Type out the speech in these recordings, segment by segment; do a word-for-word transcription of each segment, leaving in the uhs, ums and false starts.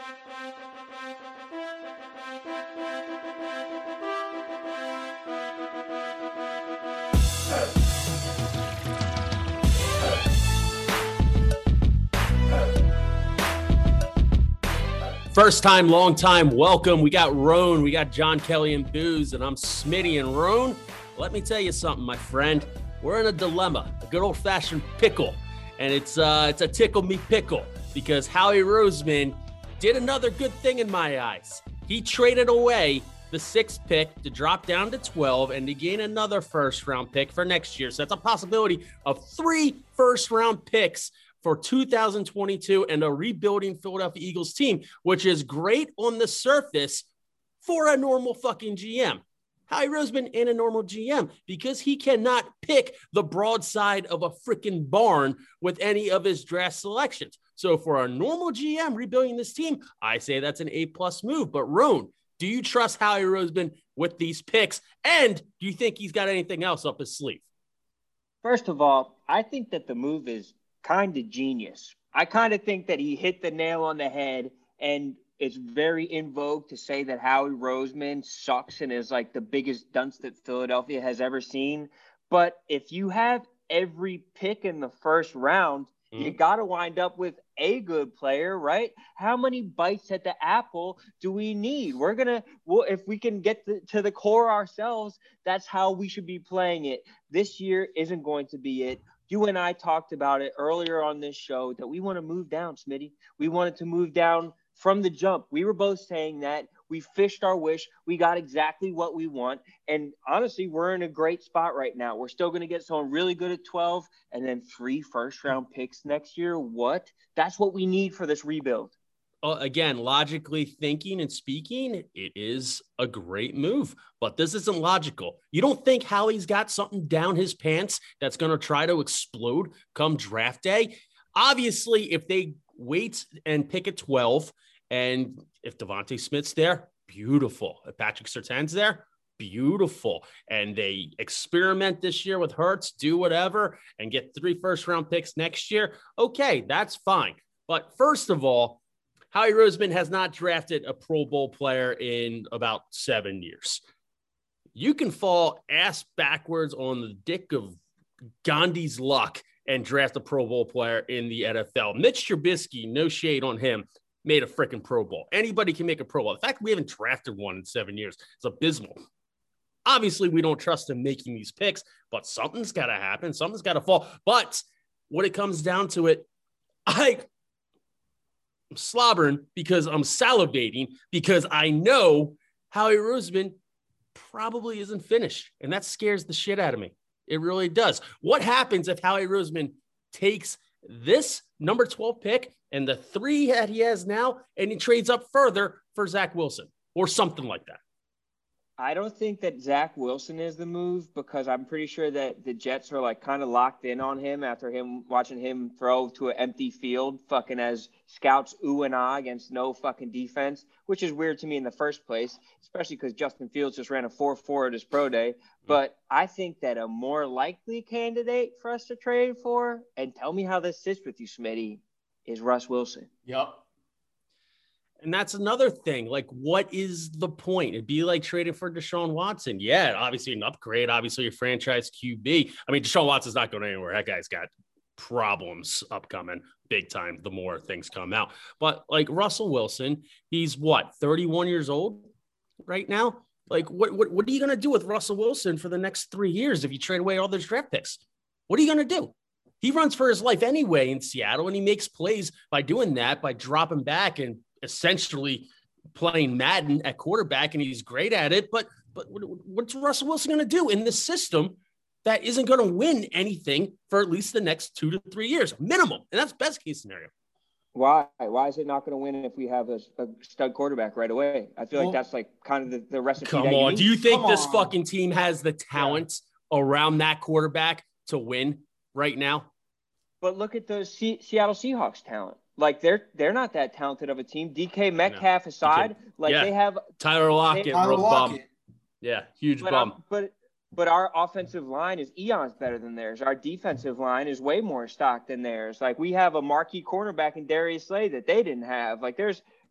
First time, long time, welcome. We got Roan, we got John Kelly and Booze, and I'm Smitty. And Roan, let me tell you something, my friend. We're in a dilemma, a good old-fashioned pickle. And it's uh, it's a tickle me pickle because Howie Roseman did another good thing in my eyes. He traded away the sixth pick to drop down to twelve and to gain another first-round pick for next year. So that's a possibility of three first-round picks for two thousand twenty-two and a rebuilding Philadelphia Eagles team, which is great on the surface for a normal fucking G M. Howie Roseman ain't a normal G M because he cannot pick the broadside of a freaking barn with any of his draft selections. So for a normal G M rebuilding this team, I say that's an A-plus move. But Roan, do you trust Howie Roseman with these picks? And do you think he's got anything else up his sleeve? First of all, I think that the move is kind of genius. I kind of think that he hit the nail on the head, and it's very in vogue to say that Howie Roseman sucks and is like the biggest dunce that Philadelphia has ever seen. But if you have every pick in the first round, mm-hmm. you got to wind up with a good player, right? How many bites at the apple do we need? We're going to, well, if we can get the, to the core ourselves, that's how we should be playing it. This year isn't going to be it. You and I talked about it earlier on this show that we want to move down, Smitty. We wanted to move down from the jump. We were both saying that. We fished our wish. We got exactly what we want. And honestly, we're in a great spot right now. We're still going to get someone really good at twelve and then three first-round picks next year. What? That's what we need for this rebuild. Uh, again, logically thinking and speaking, it is a great move, but this isn't logical. You don't think Howie's got something down his pants that's going to try to explode come draft day? Obviously, if they wait and pick at twelve, and if Devontae Smith's there, beautiful. If Patrick Surtain's there, beautiful. And they experiment this year with Hurts, do whatever, and get three first-round picks next year, okay, that's fine. But first of all, Howie Roseman has not drafted a Pro Bowl player in about seven years. You can fall ass backwards on the dick of Gandhi's luck and draft a Pro Bowl player in the N F L. Mitch Trubisky, no shade on him, made a freaking Pro Bowl. Anybody can make a Pro Bowl. The fact we haven't drafted one in seven years is abysmal. Obviously, we don't trust him making these picks, but something's got to happen. Something's got to fall. But when it comes down to it, I... I'm slobbering because I'm salivating because I know Howie Roseman probably isn't finished, and that scares the shit out of me. It really does. What happens if Howie Roseman takes this number twelve pick and the three that he has now and he trades up further for Zach Wilson or something like that? I don't think that Zach Wilson is the move because I'm pretty sure that the Jets are like kind of locked in on him after him watching him throw to an empty field, fucking as scouts ooh and ah against no fucking defense, which is weird to me in the first place, especially because Justin Fields just ran a four four at his pro day. But I think that a more likely candidate for us to trade for, and tell me how this sits with you, Smitty, is Russ Wilson. Yep. And that's another thing. Like, what is the point? It'd be like trading for Deshaun Watson. Yeah, obviously an upgrade. Obviously a franchise Q B. I mean, Deshaun Watson's not going anywhere. That guy's got problems upcoming big time the more things come out. But like Russell Wilson, he's what, thirty-one years old right now? Like, what, what, what are you going to do with Russell Wilson for the next three years if you trade away all those draft picks? What are you going to do? He runs for his life anyway in Seattle, and he makes plays by doing that, by dropping back and essentially playing Madden at quarterback, and he's great at it. But but what's Russell Wilson going to do in this system that isn't going to win anything for at least the next two to three years, minimum? And that's best case scenario. Why? Why is it not going to win if we have a, a stud quarterback right away? I feel well, like that's like kind of the, the recipe. Come that on. You Do you think come this on. fucking team has the talent yeah. around that quarterback to win right now? But look at the C- Seattle Seahawks talent. Like they're they're not that talented of a team. D K Metcalf no. aside, D K, like yeah. they have Tyler Lockett, they, Tyler Lockett. Bum. Yeah, huge but bum. I'm, but but our offensive line is eons better than theirs. Our defensive line is way more stocked than theirs. Like we have a marquee cornerback in Darius Slay that they didn't have. Like there's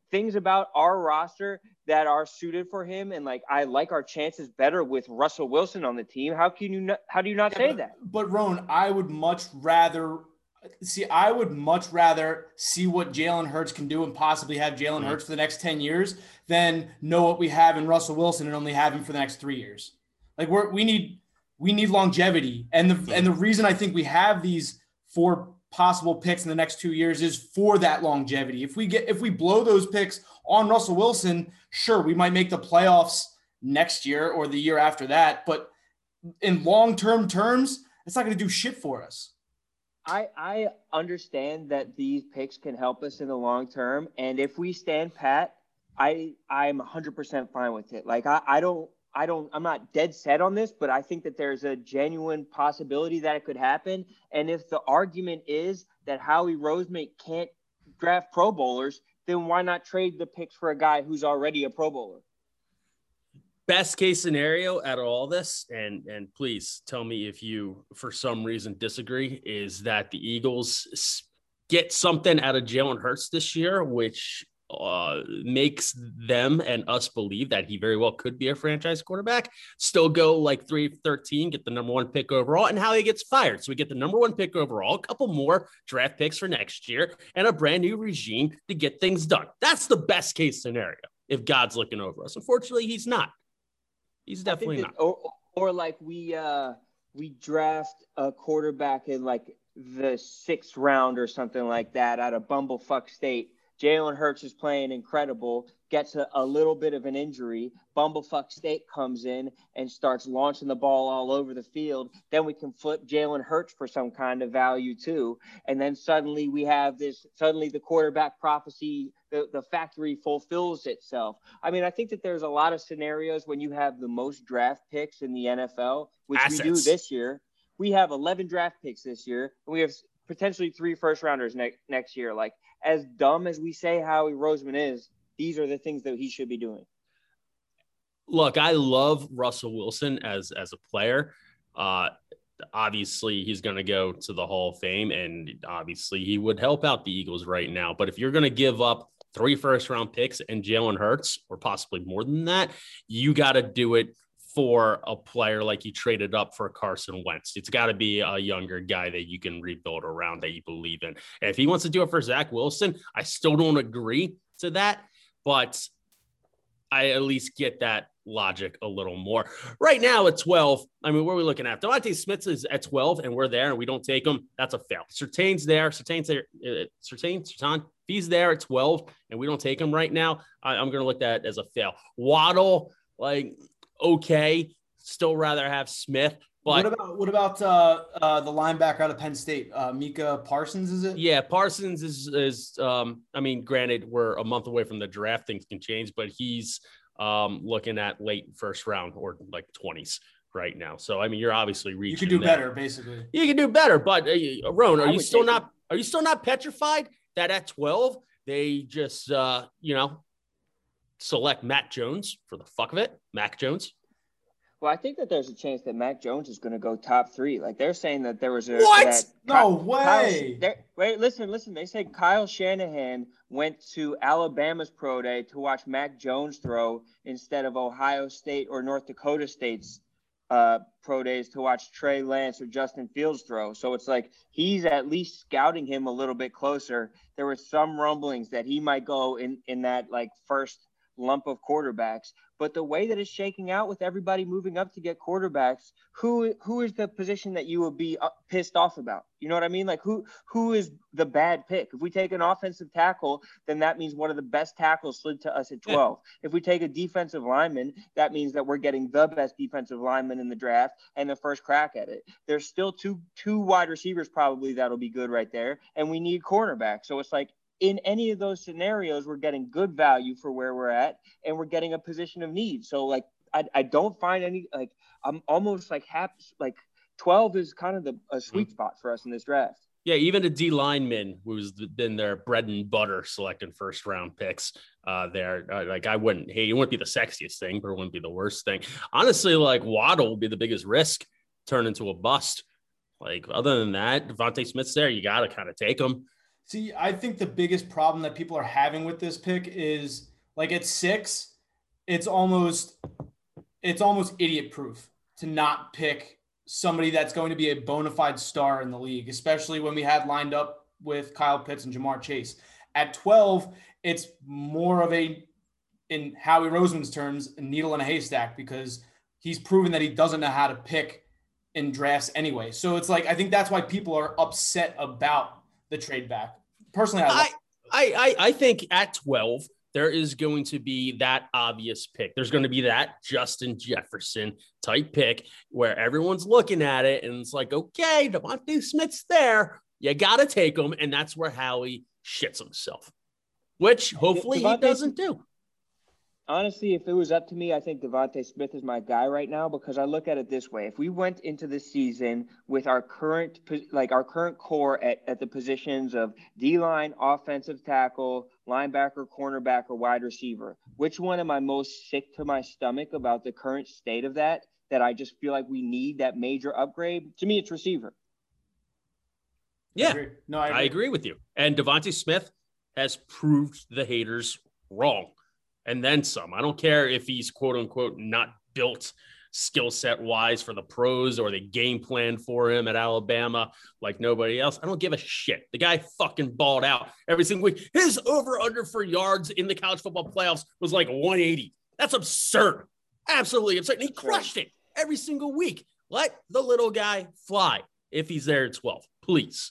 things about our roster that are suited for him. And like, I like our chances better with Russell Wilson on the team. How can you not, how do you not yeah, say but, that? But Roan, I would much rather see, I would much rather see what Jalen Hurts can do and possibly have Jalen mm-hmm. Hurts for the next ten years than know what we have in Russell Wilson and only have him for the next three years. Like we're, we need, we need longevity. And the, mm-hmm. and the reason I think we have these four possible picks in the next two years is for that longevity. If we get, if we blow those picks on Russell Wilson, sure, we might make the playoffs next year or the year after that. But in long-term terms, it's not going to do shit for us. I, I understand that these picks can help us in the long term. And if we stand pat, I, I'm one hundred percent fine with it. Like, I, I don't, I don't, I'm not dead set on this, but I think that there's a genuine possibility that it could happen. And if the argument is that Howie Roseman can't draft Pro Bowlers, then why not trade the picks for a guy who's already a Pro Bowler? Best case scenario out of all this, and and please tell me if you, for some reason, disagree, is that the Eagles get something out of Jalen Hurts this year, which uh, makes them and us believe that he very well could be a franchise quarterback, still go like three thirteen, get the number one pick overall, and how he gets fired. So we get the number one pick overall, a couple more draft picks for next year, and a brand new regime to get things done. That's the best case scenario if God's looking over us. Unfortunately, he's not. He's definitely that, not. Or, or like we uh, we draft a quarterback in like the sixth round or something like that out of Bumblefuck State. Jalen Hurts is playing incredible, gets a, a little bit of an injury. Bumblefuck State comes in and starts launching the ball all over the field. Then we can flip Jalen Hurts for some kind of value too. And then suddenly we have this, suddenly the quarterback prophecy, the, the factory fulfills itself. I mean, I think that there's a lot of scenarios when you have the most draft picks in the N F L, which Assets. we do this year. We have eleven draft picks this year, and we have potentially three first rounders next next year. Like, as dumb as we say Howie Roseman is, these are the things that he should be doing. Look, I love Russell Wilson as, as a player. Uh, obviously, he's going to go to the Hall of Fame, and obviously he would help out the Eagles right now. But if you're going to give up three first-round picks and Jalen Hurts, or possibly more than that, you got to do it for a player like you traded up for Carson Wentz. It's got to be a younger guy that you can rebuild around, that you believe in. And if he wants to do it for Zach Wilson, I still don't agree to that, but I at least get that logic a little more. Right now at twelve, I mean, what are we looking at? Devontae Smith is at twelve, and we're there, and we don't take him. That's a fail. Surtain's there. Surtain's there. Uh, Surtain, Surtain, if he's there at twelve, and we don't take him right now, I, I'm going to look at that as a fail. Waddle, like, okay, still rather have Smith. But what about what about uh, uh, the linebacker out of Penn State, uh, Micah Parsons? Is it? Yeah, Parsons is is. Um, I mean, granted, we're a month away from the draft; things can change, but he's um, looking at late first round or like twenties right now. So, I mean, you're obviously reaching. You can do there. better, basically. You can do better, but uh, Roan, are you still not? It. Are you still not petrified that at twelve they just uh, you know select Matt Jones for the fuck of it, Mac Jones? Well, I think that there's a chance that Mac Jones is going to go top three. Like, they're saying that there was a what? That no Kyle, way. Kyle, wait, listen, listen. They said Kyle Shanahan went to Alabama's pro day to watch Mac Jones throw instead of Ohio State or North Dakota State's uh, pro days to watch Trey Lance or Justin Fields throw. So it's like he's at least scouting him a little bit closer. There were some rumblings that he might go in in that like first lump of quarterbacks, but the way that it's shaking out with everybody moving up to get quarterbacks, who who is the position that you would be pissed off about? You know what I mean? Like, who who is the bad pick? If we take an offensive tackle, then that means one of the best tackles slid to us at twelve. Yeah. If we take a defensive lineman, that means that we're getting the best defensive lineman in the draft and the first crack at it. There's still two two wide receivers probably that'll be good right there, and we need cornerback. So it's like, in any of those scenarios, we're getting good value for where we're at, and we're getting a position of need. So, like, I, I don't find any, like, I'm almost like happy, like twelve is kind of the a sweet spot for us in this draft. Yeah, even a D lineman who's been their bread and butter selecting first round picks uh, there. Uh, like, I wouldn't, hey, it wouldn't be the sexiest thing, but it wouldn't be the worst thing. Honestly, like, Waddle would be the biggest risk, turn into a bust. Like, other than that, Devontae Smith's there. You got to kind of take him. See, I think the biggest problem that people are having with this pick is like at six, it's almost it's almost idiot proof to not pick somebody that's going to be a bona fide star in the league, especially when we had lined up with Kyle Pitts and Jamar Chase. At twelve, it's more of a, in Howie Roseman's terms, a needle in a haystack, because he's proven that he doesn't know how to pick in drafts anyway. So it's like, I think that's why people are upset about the trade back. Personally, I, I, I, I, I think at twelve, there is going to be that obvious pick. There's going to be that Justin Jefferson type pick where everyone's looking at it and it's like, okay, Devontae Smith's there. You got to take him. And that's where Howie shits himself, which hopefully Devontae, he doesn't do. Honestly, if it was up to me, I think Devontae Smith is my guy right now, because I look at it this way. If we went into the season with our current, like our current core at, at the positions of D-line, offensive tackle, linebacker, cornerback, or wide receiver, which one am I most sick to my stomach about the current state of that, that I just feel like we need that major upgrade? To me, it's receiver. Yeah, I agree. no, I agree. I agree with you. And Devontae Smith has proved the haters wrong. And then some. I don't care if he's quote unquote not built skill set wise for the pros or the game plan for him at Alabama like nobody else. I don't give a shit. The guy fucking balled out every single week. His over under for yards in the college football playoffs was like one eighty. That's absurd. Absolutely absurd. And he crushed it every single week. Let the little guy fly if he's there at twelve, please.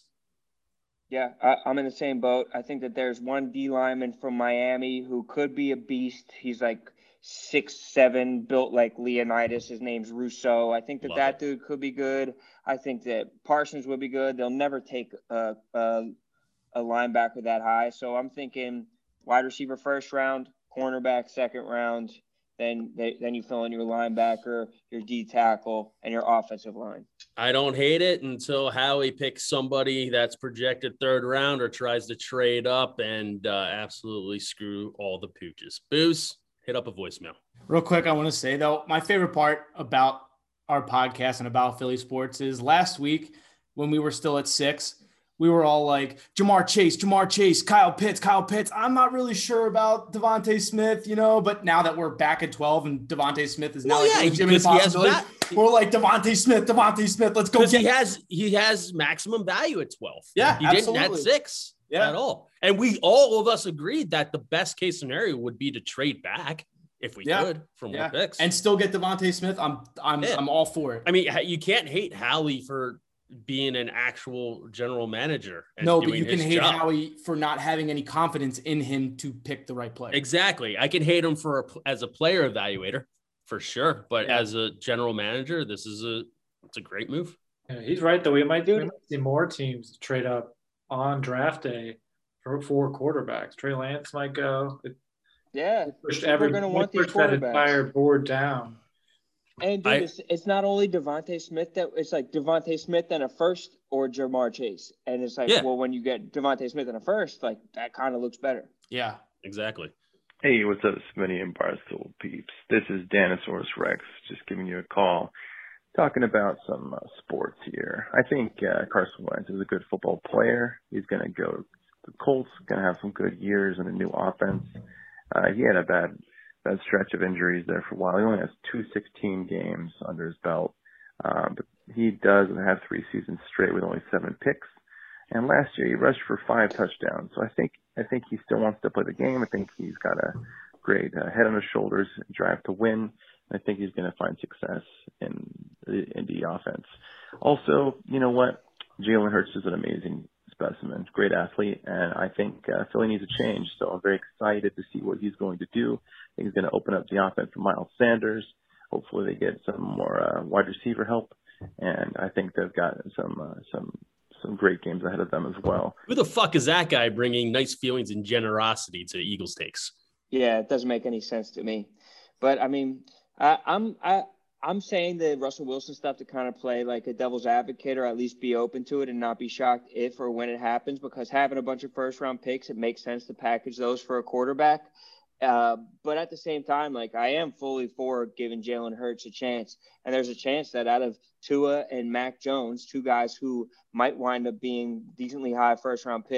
Yeah, I, I'm in the same boat. I think that there's one D lineman from Miami who could be a beast. He's like six seven, built like Leonidas. His name's Rousseau. I think that Love that it. dude could be good. I think that Parsons would be good. They'll never take a, a, a linebacker that high. So I'm thinking wide receiver first round, cornerback second round. Then they, then you fill in your linebacker, your D tackle, and your offensive line. I don't hate it until Howie picks somebody that's projected third round or tries to trade up and uh, absolutely screw all the pooches. Booze, hit up a voicemail. Real quick, I want to say, though, my favorite part about our podcast and about Philly sports is last week when we were still at six, we were all like, Jamar Chase, Jamar Chase, Kyle Pitts, Kyle Pitts. I'm not really sure about Devontae Smith, you know, but now that we're back at twelve and Devontae Smith is now Well, like yeah, a legitimate possibility, that, we're like, Devontae Smith, Devontae Smith, let's go Because get he has he has maximum value at twelve. Yeah, he absolutely. didn't at six yeah. at all. And we all of us agreed that the best case scenario would be to trade back if we yeah. could from yeah. more picks and still get Devontae Smith. I'm I'm yeah. I'm all for it. I mean, you can't hate Howie for being an actual general manager. And no, doing but you can his hate job. Howie for not having any confidence in him to pick the right player. Exactly. I can hate him for a, as a player evaluator for sure, but yeah. as a general manager, this is a it's a great move. Yeah, he's right though. We might, we might see more teams trade up on draft day for four quarterbacks. Trey Lance might go. It, yeah, pushed every, going to want these pushed that entire quarterbacks. board down. And dude, I, it's, it's not only Devontae Smith that it's like Devontae Smith and a first or Jamar Chase, and it's like, yeah. well, when you get Devontae Smith and a first, like that kind of looks better. Yeah, exactly. Hey, what's up, Smitty and Barstool peeps? This is Danosaurus Rex, just giving you a call, talking about some uh, sports here. I think uh, Carson Wentz is a good football player. He's going to go to the Colts, going to have some good years in a new offense. Uh, he had a bad bad stretch of injuries there for a while. He only has two sixteen games under his belt, uh, but he does have three seasons straight with only seven picks. And last year he rushed for five touchdowns. So I think I think he still wants to play the game. I think he's got a great uh, head on his shoulders, drive to win. I think he's going to find success in the Indy offense. Also, you know what? Jalen Hurts is an amazing specimen, great athlete, and I think uh, Philly needs a change. So I'm very excited to see what he's going to do. I think he's going to open up the offense for Miles Sanders. Hopefully they get some more uh, wide receiver help, and I think they've got some uh, some some great games ahead of them as well. Who the fuck is that guy bringing nice feelings and generosity to Eagles takes? Yeah, it doesn't make any sense to me. But I mean, I, I'm I. I'm saying the Russell Wilson stuff to kind of play like a devil's advocate, or at least be open to it and not be shocked if or when it happens, because having a bunch of first round picks, it makes sense to package those for a quarterback. Uh, but at the same time, like I am fully for giving Jalen Hurts a chance. And there's a chance that out of Tua and Mac Jones, two guys who might wind up being decently high first round picks,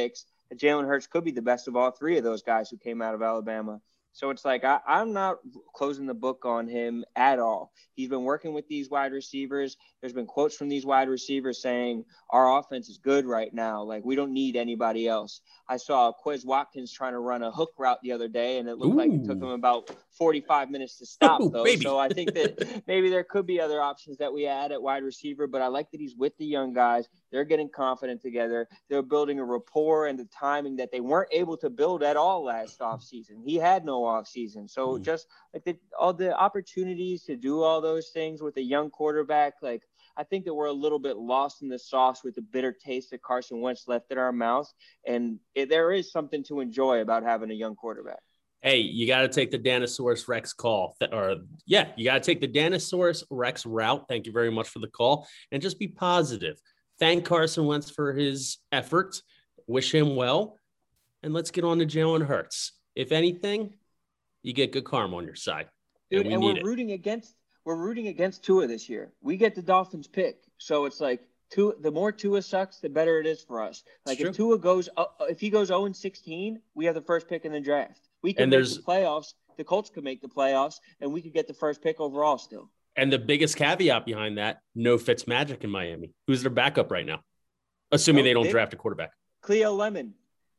that Jalen Hurts could be the best of all three of those guys who came out of Alabama. So it's like I, I'm not closing the book on him at all. He's been working with these wide receivers. There's been quotes from these wide receivers saying our offense is good right now. Like, we don't need anybody else. I saw Quez Watkins trying to run a hook route the other day, and it looked Ooh. like it took him about forty-five minutes to stop, Ooh, though. Baby. So I think that maybe there could be other options that we add at wide receiver, but I like that he's with the young guys. They're getting confident together. They're building a rapport and the timing that they weren't able to build at all last offseason. He had no offseason. So mm. just like the, all the opportunities to do all those things with a young quarterback, like I think that we're a little bit lost in the sauce with the bitter taste that Carson Wentz left in our mouth. And it, there is something to enjoy about having a young quarterback. Hey, you got to take the Danosaurus Rex call. Or, yeah, you got to take the Danosaurus Rex route. Thank you very much for the call. And just be positive. Thank Carson Wentz for his efforts. Wish him well. And let's get on to Jalen Hurts. If anything, you get good karma on your side. Dude, and, we and need we're it. rooting against we're rooting against Tua this year. We get the Dolphins pick. So it's like Tua, the more Tua sucks, the better it is for us. Like if Tua goes uh, if he goes oh and sixteen, we have the first pick in the draft. We can make the playoffs. The Colts could make the playoffs, and we could get the first pick overall still. And the biggest caveat behind that, no Fitzmagic in Miami. Who's their backup right now? Assuming no, they don't they, draft a quarterback. Cleo Lemon.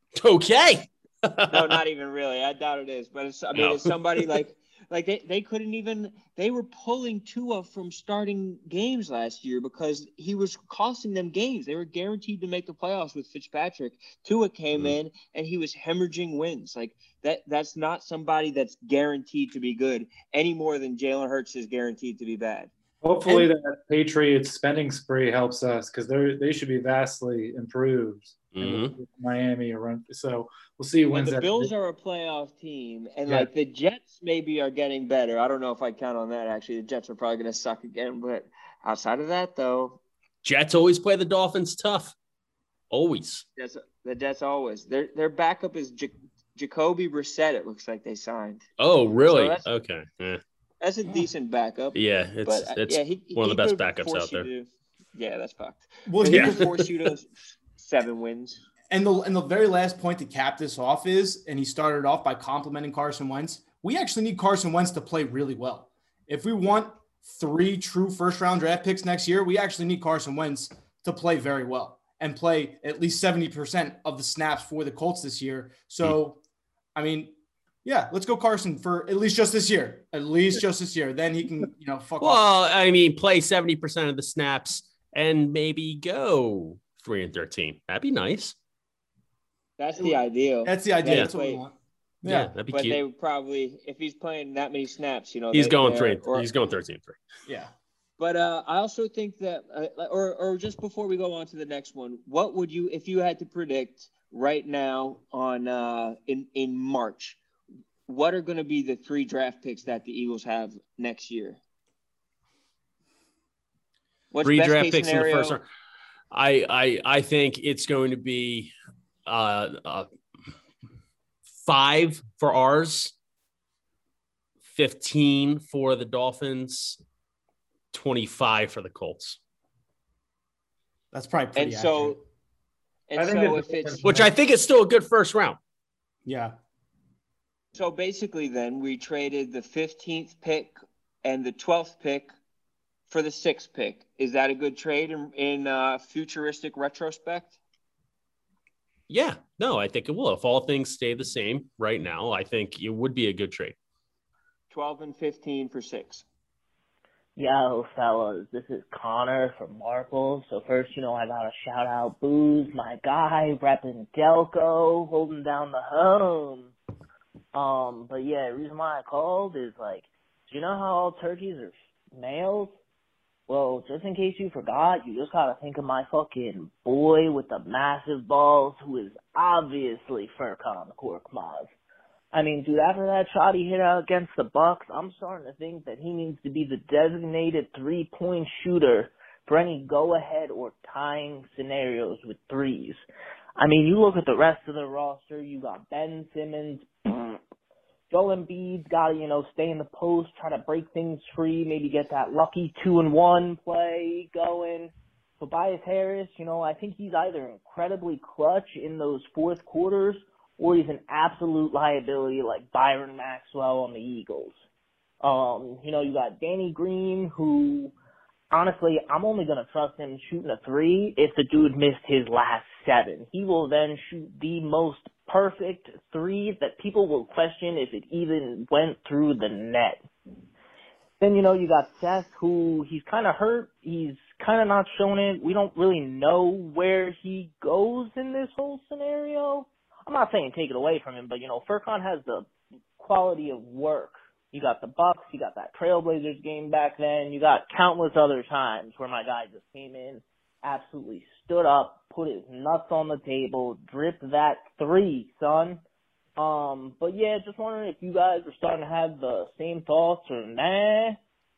Okay. No, not even really. I doubt it is. But it's, I mean, no. It's somebody like like they, they couldn't even – they were pulling Tua from starting games last year because he was costing them games. They were guaranteed to make the playoffs with Fitzpatrick. Tua came mm-hmm. in, and he was hemorrhaging wins. Like, that that's not somebody that's guaranteed to be good any more than Jalen Hurts is guaranteed to be bad. Hopefully and, that Patriots spending spree helps us because they they should be vastly improved. Mm-hmm. Miami around, so we'll see when the Bills are a playoff team, and yeah. like the Jets maybe are getting better. I don't know if I count on that. Actually, the Jets are probably going to suck again, but outside of that, though, Jets always play the Dolphins tough. Always. Jets, the Jets always. Their their backup is J- Jacoby Brissett. It looks like they signed. Oh, really? So okay. Yeah. That's a decent backup. Yeah, it's but, it's yeah, he, one he of the best backups out there. To, yeah, that's fucked. Well, he yeah. could force you to seven wins. And the and the very last point to cap this off is, and he started off by complimenting Carson Wentz, we actually need Carson Wentz to play really well. If we want three true first-round draft picks next year, we actually need Carson Wentz to play very well and play at least seventy percent of the snaps for the Colts this year. So, mm. I mean, yeah, let's go Carson for at least just this year. At least just this year. Then he can, you know, fuck well, off. I mean, play seventy percent of the snaps and maybe go three and thirteen. That'd be nice. That's the ideal. That's the idea. Yeah. That's what we want. Yeah, yeah that'd be but cute. But they would probably, if he's playing that many snaps, you know. He's they, going three. Or, he's going thirteen three. Yeah. But uh, I also think that, uh, or or just before we go on to the next one, what would you, if you had to predict right now on uh, in in March, what are going to be the three draft picks that the Eagles have next year? What's three draft picks scenario? In the first round. I I I think it's going to be uh, uh, five for ours, fifteen for the Dolphins, twenty-five for the Colts. That's probably pretty and so, accurate. and so if it's which I think is still a good first round. Yeah. So basically, then we traded the fifteenth pick and the twelfth pick for the sixth pick. Is that a good trade in, in uh, futuristic retrospect? Yeah, no, I think it will. If all things stay the same right now, I think it would be a good trade. twelve and fifteen for six. Yo, fellas, this is Connor from Marple. So first, you know, I gotta shout out Booze, my guy, repping Delco, holding down the home. Um, but yeah, the reason why I called is like, do you know how all turkeys are males? Well, just in case you forgot, you just gotta think of my fucking boy with the massive balls who is obviously Furkan Korkmaz. I mean, dude, after that shot he hit out against the Bucks, I'm starting to think that he needs to be the designated three-point shooter for any go-ahead or tying scenarios with threes. I mean, you look at the rest of the roster, you got Ben Simmons, Joel Embiid's got to, you know, stay in the post, try to break things free, maybe get that lucky two and one play going. Tobias Harris, you know, I think he's either incredibly clutch in those fourth quarters or he's an absolute liability like Byron Maxwell on the Eagles. Um, you know, you got Danny Green, who, honestly, I'm only going to trust him shooting a three if the dude missed his last seven. He will then shoot the most perfect three that people will question if it even went through the net. Then, you know, you got Seth, who he's kind of hurt. He's kind of not showing it. We don't really know where he goes in this whole scenario. I'm not saying take it away from him, but, you know, Furkan has the quality of work. You got the Bucks, you got that Trailblazers game back then, you got countless other times where my guy just came in, absolutely stood up, put his nuts on the table, dripped that three, son. Um, but yeah, just wondering if you guys are starting to have the same thoughts or nah.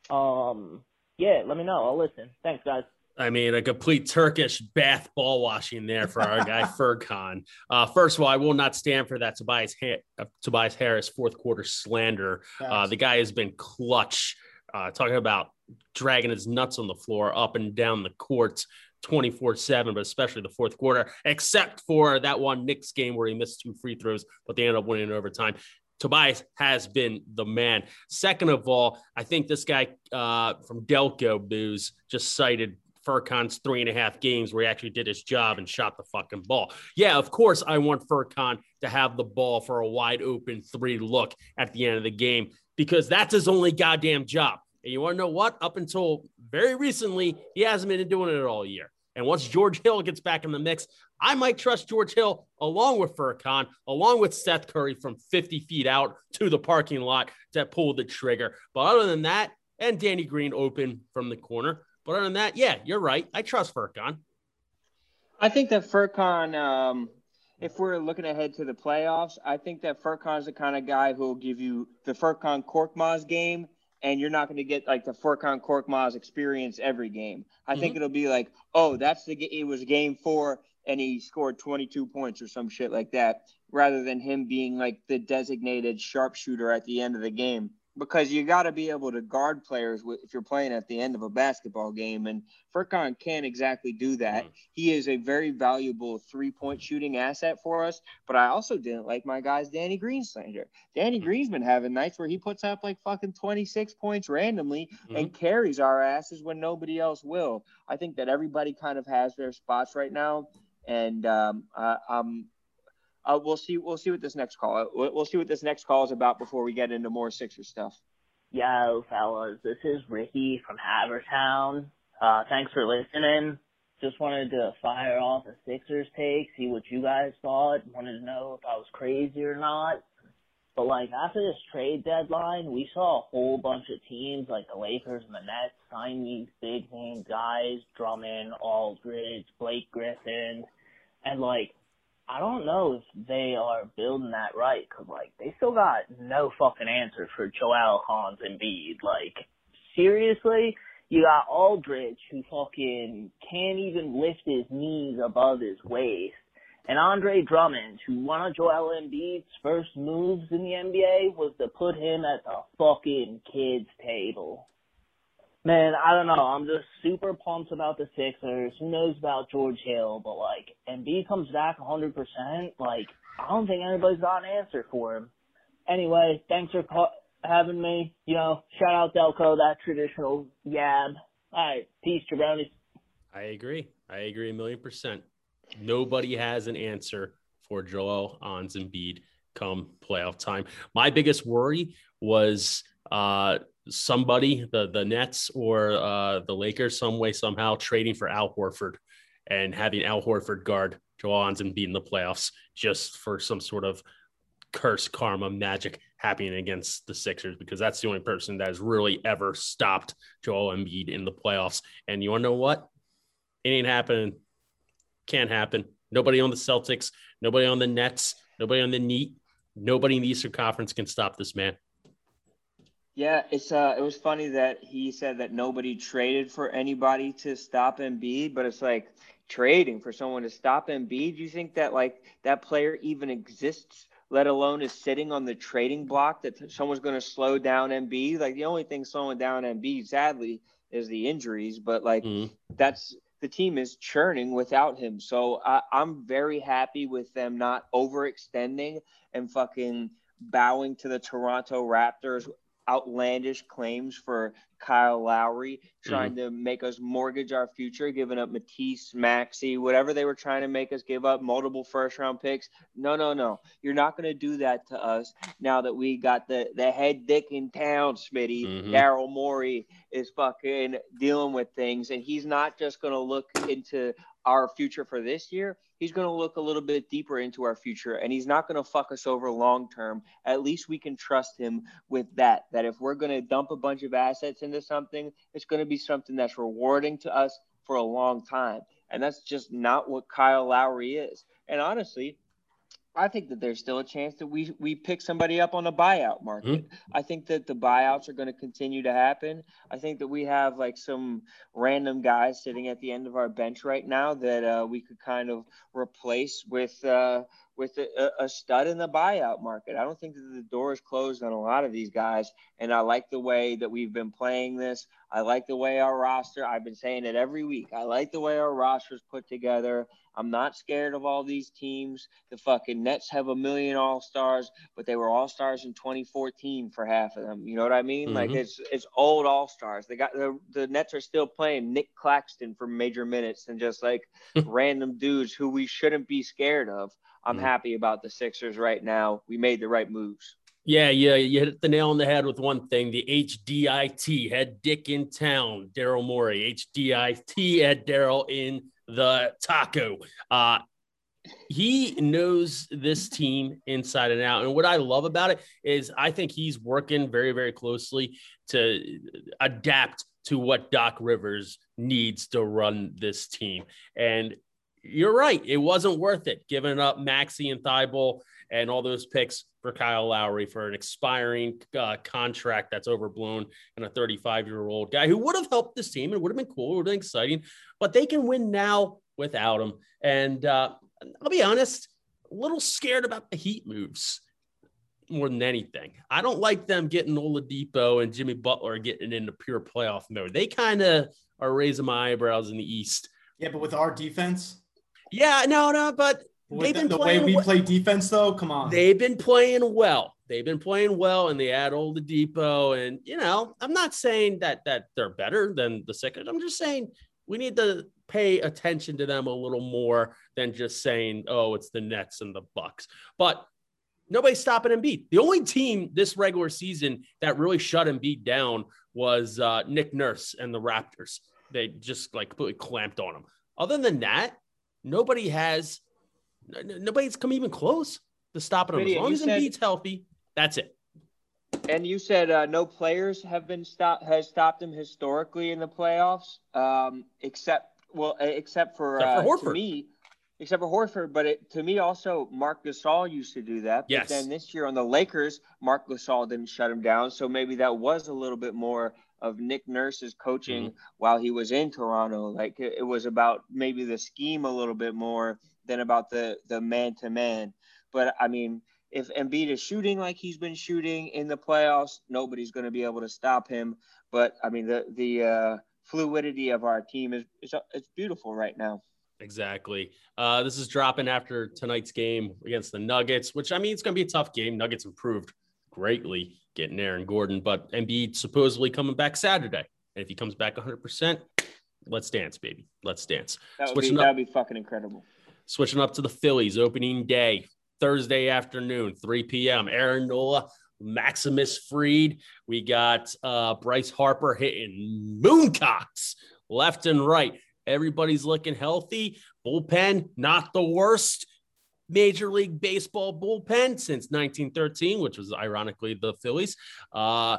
Um, yeah, let me know. I'll listen. Thanks, guys. I mean, a complete Turkish bath ball washing there for our guy Furkan. Uh, first of all, I will not stand for that Tobias, ha- uh, Tobias Harris fourth quarter slander. Uh, the guy has been clutch, uh, talking about dragging his nuts on the floor up and down the court twenty-four seven, but especially the fourth quarter, except for that one Knicks game where he missed two free throws, but they ended up winning in overtime. Tobias has been the man. Second of all, I think this guy uh, from Delco Booze just cited Furkan's three and a half games where he actually did his job and shot the fucking ball. Yeah, of course, I want Furkan to have the ball for a wide open three look at the end of the game because that's his only goddamn job. And you want to know what? Up until very recently, he hasn't been doing it all year. And once George Hill gets back in the mix, I might trust George Hill along with Furkan, along with Seth Curry from fifty feet out to the parking lot to pull the trigger. But other than that, and Danny Green open from the corner. But other than that, yeah, you're right. I trust Furkan. I think that Furkan, um, if we're looking ahead to the playoffs, I think that Furkan's the kind of guy who will give you the Furkan Korkmaz game, and you're not going to get like the Furkan Korkmaz experience every game. I mm-hmm. think it'll be like, oh, that's the it was game four, and he scored twenty-two points or some shit like that, rather than him being like the designated sharpshooter at the end of the game. Because you got to be able to guard players if you're playing at the end of a basketball game. And Furkan can't exactly do that. Mm. He is a very valuable three-point shooting asset for us. But I also didn't like my guy's Danny Green slander. Danny Green's been having nights where he puts up like fucking twenty-six points randomly mm-hmm. and carries our asses when nobody else will. I think that everybody kind of has their spots right now. And um, uh, I'm – Uh, we'll see. We'll see what this next call. We'll, we'll see what this next call is about before we get into more Sixers stuff. Yo, fellas, this is Ricky from Havertown. Uh, thanks for listening. Just wanted to fire off a Sixers take, see what you guys thought. Wanted to know if I was crazy or not. But like after this trade deadline, we saw a whole bunch of teams like the Lakers and the Nets sign these big name guys, Drummond, Aldridge, Blake Griffin, and like. I don't know if they are building that right because, like, they still got no fucking answer for Joel, Hans, and Embiid. Like, seriously, you got Aldridge who fucking can't even lift his knees above his waist. And Andre Drummond, who one of Joel Embiid's first moves in the N B A was to put him at the fucking kids' table. Man, I don't know. I'm just super pumped about the Sixers. Who knows about George Hill? But, like, Embiid comes back one hundred percent. Like, I don't think anybody's got an answer for him. Anyway, thanks for ca- having me. You know, shout out Delco, that traditional yab. All right, peace, jabronis. I agree. I agree a million percent. Nobody has an answer for Joel Hans Embiid come playoff time. My biggest worry was uh, – somebody, the the Nets or uh, the Lakers, some way, somehow trading for Al Horford and having Al Horford guard Joel Embiid in the playoffs just for some sort of curse karma magic happening against the Sixers, because that's the only person that has really ever stopped Joel Embiid in the playoffs. And you want to know what? It ain't happening. Can't happen. Nobody on the Celtics, nobody on the Nets, nobody on the Heat, nobody in the Eastern Conference can stop this man. Yeah, it's uh, it was funny that he said that nobody traded for anybody to stop Embiid, but it's like trading for someone to stop Embiid. Do you think that like that player even exists, let alone is sitting on the trading block, that someone's going to slow down Embiid? Like the only thing slowing down Embiid, sadly, is the injuries. But like mm. that's the team is churning without him. So I, I'm very happy with them not overextending and fucking bowing to the Toronto Raptors outlandish claims for Kyle Lowry, trying mm-hmm. to make us mortgage our future, giving up Matisse, Maxey, whatever they were trying to make us give up, multiple first round picks. No, no, no. You're not going to do that to us now that we got the, the head dick in town, Smitty. Mm-hmm. Daryl Morey is fucking dealing with things, and he's not just going to look into our future for this year. He's going to look a little bit deeper into our future, and he's not going to fuck us over long term. At least we can trust him with that, that if we're going to dump a bunch of assets into something, it's going to be something that's rewarding to us for a long time. And that's just not what Kyle Lowry is. And honestly, I think that there's still a chance that we we pick somebody up on the buyout market. Mm-hmm. I think that the buyouts are going to continue to happen. I think that we have like some random guys sitting at the end of our bench right now that uh, we could kind of replace with uh, with a, a stud in the buyout market. I don't think that the door is closed on a lot of these guys, and I like the way that we've been playing this. I like the way our roster, I've been saying it every week, I like the way our roster is put together. I'm not scared of all these teams. The fucking Nets have a million all-stars, but they were all-stars in twenty fourteen for half of them. You know what I mean? Mm-hmm. Like it's it's old all-stars. They got the, the Nets are still playing Nick Claxton for major minutes and just like random dudes who we shouldn't be scared of. I'm mm-hmm. happy about the Sixers right now. We made the right moves. Yeah, yeah, you hit the nail on the head with one thing. The H D I T, head dick in town, Daryl Morey. H D I T, Ed Daryl in the taco. Uh, he knows this team inside and out. And what I love about it is I think he's working very, very closely to adapt to what Doc Rivers needs to run this team. And you're right. It wasn't worth it giving up Maxey and Thibault and all those picks for Kyle Lowry for an expiring uh, contract that's overblown and a thirty-five-year-old guy who would have helped this team and would have been cool, would have been exciting, but they can win now without him. And uh, I'll be honest, a little scared about the Heat moves more than anything. I don't like them getting Oladipo and Jimmy Butler getting into pure playoff mode. They kind of are raising my eyebrows in the East. Yeah, but with our defense? Yeah, no, no, but they've been the, the way we well. play defense, though, come on. They've been playing well. They've been playing well, and they add Oladipo. And, you know, I'm not saying that that they're better than the Sixers. I'm just saying we need to pay attention to them a little more than just saying, oh, it's the Nets and the Bucks. But nobody's stopping Embiid. The only team this regular season that really shut Embiid down was uh, Nick Nurse and the Raptors. They just, like, completely clamped on him. Other than that, nobody has – nobody's come even close to stopping him. As long as Embiid's healthy, that's it. And you said uh, no players have been stopped has stopped him historically in the playoffs, um, except well, except for, except for uh, Horford. To me, except for Horford. But it, to me, also Marc Gasol used to do that. Yes. But then this year on the Lakers, Marc Gasol didn't shut him down. So maybe that was a little bit more of Nick Nurse's coaching mm-hmm. while he was in Toronto. Like it, it was about maybe the scheme a little bit more than about the the man to man. But I mean, if Embiid is shooting like he's been shooting in the playoffs, nobody's going to be able to stop him. But I mean, the the uh, fluidity of our team is it's, it's beautiful right now. Exactly. Uh, this is dropping after tonight's game against the Nuggets, which I mean, it's going to be a tough game. Nuggets improved greatly getting Aaron Gordon, but Embiid supposedly coming back Saturday. And if he comes back one hundred percent, let's dance, baby. Let's dance. That would be, that'd be fucking incredible. Switching up to the Phillies, opening day, Thursday afternoon, three p.m. Aaron Nola, Maximus Freed. We got uh, Bryce Harper hitting mooncocks left and right. Everybody's looking healthy. Bullpen, not the worst Major League Baseball bullpen since nineteen thirteen, which was ironically the Phillies. Uh,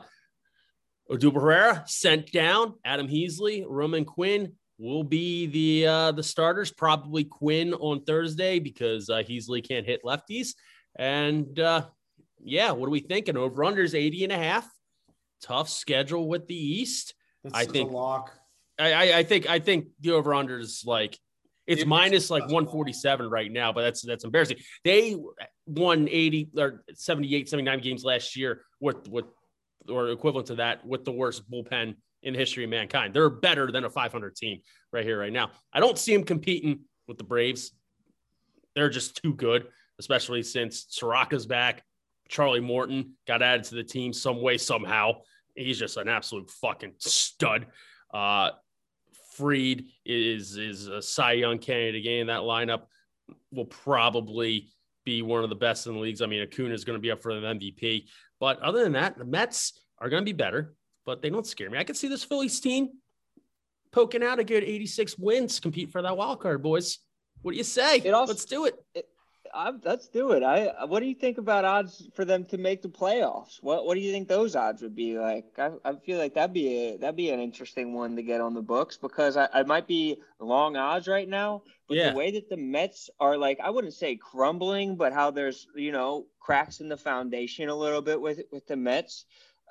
Odubel Herrera sent down. Adam Heasley, Roman Quinn will be the uh, the starters. Probably Quinn on Thursday because uh, Heasley can't hit lefties. And uh, yeah, what are we thinking? Over-unders eighty and a half. Tough schedule with the East. That's I think a lock. I, I, I think I think the over-unders like it's minus like one forty-seven right now, but that's that's embarrassing. They won eighty or seventy-eight, seventy-nine games last year with with or equivalent to that with the worst bullpen in the history of mankind. They're better than a five hundred team right here, right now. I don't see them competing with the Braves. They're just too good, especially since Soraka's back. Charlie Morton got added to the team some way, somehow. He's just an absolute fucking stud. Uh, Fried is, is a Cy Young candidate again. That lineup will probably be one of the best in the leagues. I mean, Acuna is going to be up for the M V P. But other than that, the Mets are going to be better, but they don't scare me. I could see this Phillies team poking out a good eighty-six wins, compete for that wild card, boys. What do you say? It also, Let's do it. it I, let's do it. I. What do you think about odds for them to make the playoffs? What What do you think those odds would be like? I, I feel like that'd be a, that'd be an interesting one to get on the books because I, I might be long odds right now, but yeah. the way that the Mets are like, I wouldn't say crumbling, but how there's you know cracks in the foundation a little bit with with the Mets.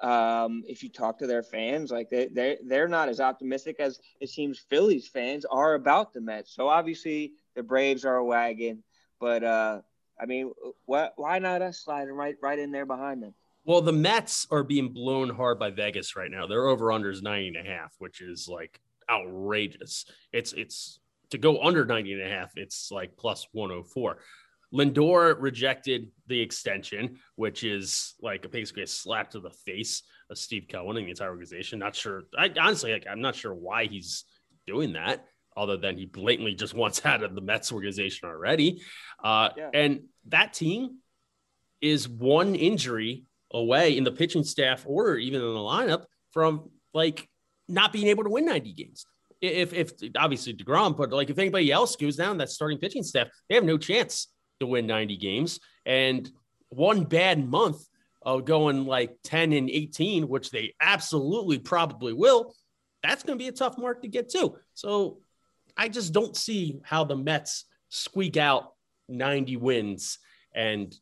Um, if you talk to their fans, like they they they're not as optimistic as it seems Phillies fans are about the Mets. So obviously the Braves are a wagon. But, uh, I mean, what, why not us sliding right right in there behind them? Well, the Mets are being blown hard by Vegas right now. Their over-under is ninety and a half, which is, like, outrageous. It's it's to go under ninety and a half, it's, like, plus one oh four. Lindor rejected the extension, which is, like, basically a slap to the face of Steve Cohen and the entire organization. Not sure. I honestly, like, I'm not sure why he's doing that, other than he blatantly just wants out of the Mets organization already. Uh, yeah. And that team is one injury away in the pitching staff or even in the lineup from, like, not being able to win ninety games. If, if obviously DeGrom, but, like, if anybody else goes down that starting pitching staff, they have no chance to win ninety games. And one bad month of going, like, ten and eighteen, which they absolutely probably will, that's going to be a tough mark to get to. So, I just don't see how the Mets squeak out ninety wins and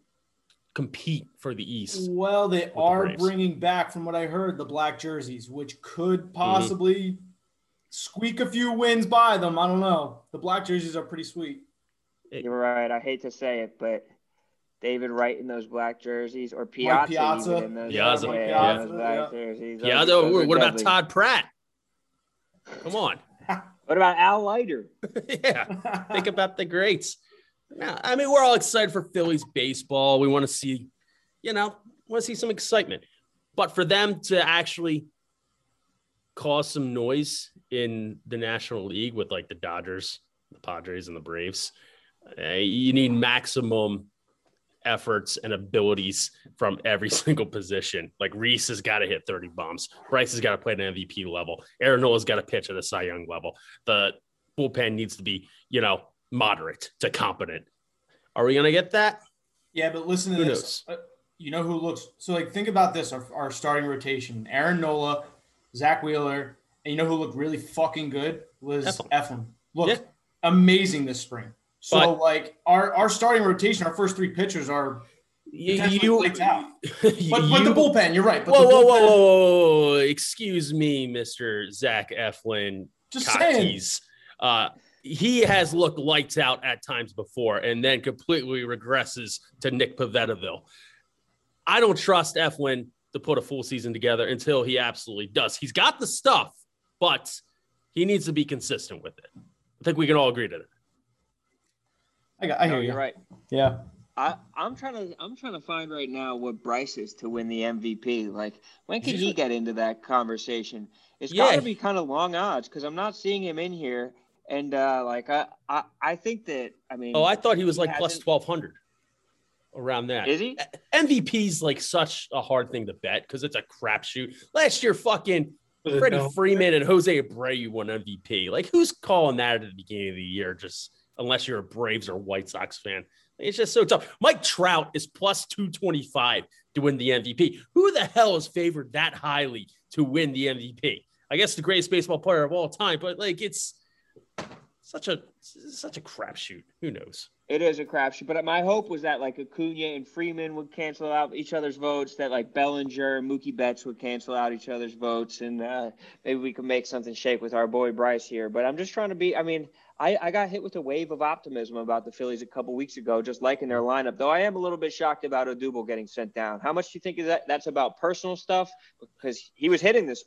compete for the East. Well, they are the bringing back, from what I heard, the black jerseys, which could possibly mm-hmm. squeak a few wins by them. I don't know. The black jerseys are pretty sweet. You're right. I hate to say it, but David Wright in those black jerseys, or Piazza, Piazza. even in those, Piazza. yeah, Yeah. those black yeah. jerseys. Piazza. Those, what about Todd Pratt? Come on. What about Al Leiter? Yeah, think about the greats. Now, I mean, we're all excited for Phillies baseball. We want to see, you know, want to see some excitement. But for them to actually cause some noise in the National League with, like, the Dodgers, the Padres, and the Braves, uh, you need maximum efforts and abilities from every single position. Like, Reese has got to hit thirty bombs. Bryce has got to play at an M V P level. Aaron Nola's got to pitch at a Cy Young level. The bullpen needs to be, you know, moderate to competent. Are we going to get that? Yeah, but listen to who this. Uh, you know who looks – so, like, think about this, our, our starting rotation. Aaron Nola, Zach Wheeler, and you know who looked really fucking good was Eflin. Eflin. Looked yeah. amazing this spring. So, but, like, our, our starting rotation, our first three pitchers are potentially you, lights out. But, you, but the bullpen, you're right. But whoa, the whoa, bullpen, whoa, whoa, whoa. Excuse me, Mister Zach Eflin. Just saying. Uh, he has looked lights out at times before and then completely regresses to Nick Pivetta-ville. I don't trust Eflin to put a full season together until he absolutely does. He's got the stuff, but he needs to be consistent with it. I think we can all agree to that. I got. I hear no, you. You're right. Yeah. I, I'm trying to. I'm trying to find right now what Bryce is to win the M V P. Like, when can he get into that conversation? It's yeah. got to be kind of long odds because I'm not seeing him in here. And uh, like, I, I, I think that. I mean. Oh, I thought he was like plus twelve hundred. Around that. Is he? M V P's like such a hard thing to bet because it's a crapshoot. Last year, fucking Freddie no. Freeman and Jose Abreu won M V P. Like, who's calling that at the beginning of the year? Just unless you're a Braves or White Sox fan. It's just so tough. Mike Trout is plus two twenty-five to win the M V P. Who the hell is favored that highly to win the M V P? I guess the greatest baseball player of all time, but like it's such a such a crapshoot. Who knows? It is a crapshoot, but my hope was that like Acuna and Freeman would cancel out each other's votes, that like Bellinger and Mookie Betts would cancel out each other's votes, and uh, maybe we could make something shake with our boy Bryce here. But I'm just trying to be – I mean, I, I got hit with a wave of optimism about the Phillies a couple weeks ago, just liking their lineup, though I am a little bit shocked about Odubel getting sent down. How much do you think is that that's about personal stuff? Because he was hitting this spring.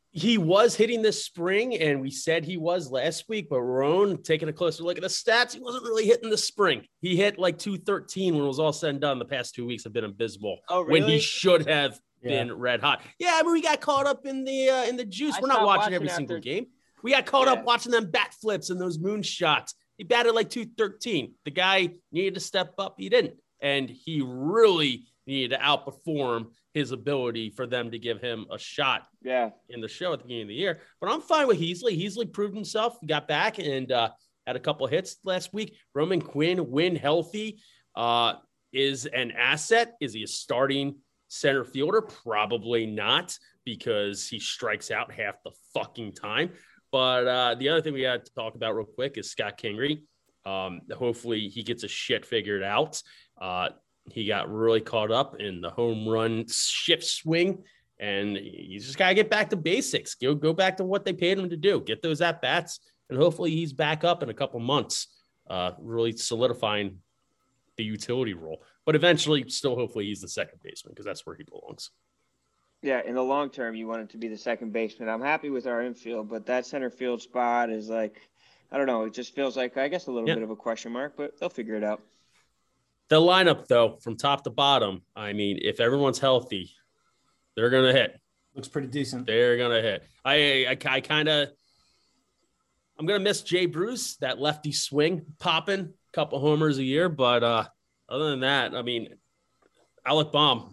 He was hitting this spring, and we said he was last week, but Roan, taking a closer look at the stats, he wasn't really hitting the spring. He hit like two thirteen when it was all said and done. The past two weeks have been abysmal. Oh, really? When he should have Yeah. been red hot. Yeah, I mean, we got caught up in the uh, in the juice. I We're not stopped watching watching every after- single game. We got caught Yeah. up watching them bat flips and those moon shots. He batted like two thirteen. The guy needed to step up. He didn't. And he really needed to outperform his ability for them to give him a shot Yeah. in the show at the beginning of the year. But I'm fine with Heasley. Heasley proved himself. He got back and uh, had a couple of hits last week. Roman Quinn, when healthy, uh, is an asset. Is he a starting center fielder? Probably not, because he strikes out half the fucking time. But uh, the other thing we got to talk about real quick is Scott Kingery. Um, hopefully he gets his shit figured out. Uh, he got really caught up in the home run shift swing, and you just got to get back to basics. Go, go back to what they paid him to do. Get those at-bats, and hopefully he's back up in a couple months, uh, really solidifying the utility role. But eventually, still hopefully he's the second baseman, because that's where he belongs. Yeah, in the long term, you want it to be the second baseman. I'm happy with our infield, but that center field spot is like, I don't know. It just feels like, I guess, a little Yeah. bit of a question mark, but they'll figure it out. The lineup, though, from top to bottom, I mean, if everyone's healthy, they're going to hit. Looks pretty decent. They're going to hit. I, I, I kind of – I'm going to miss Jay Bruce, that lefty swing popping, a couple homers a year. But uh, other than that, I mean, Alec Baum,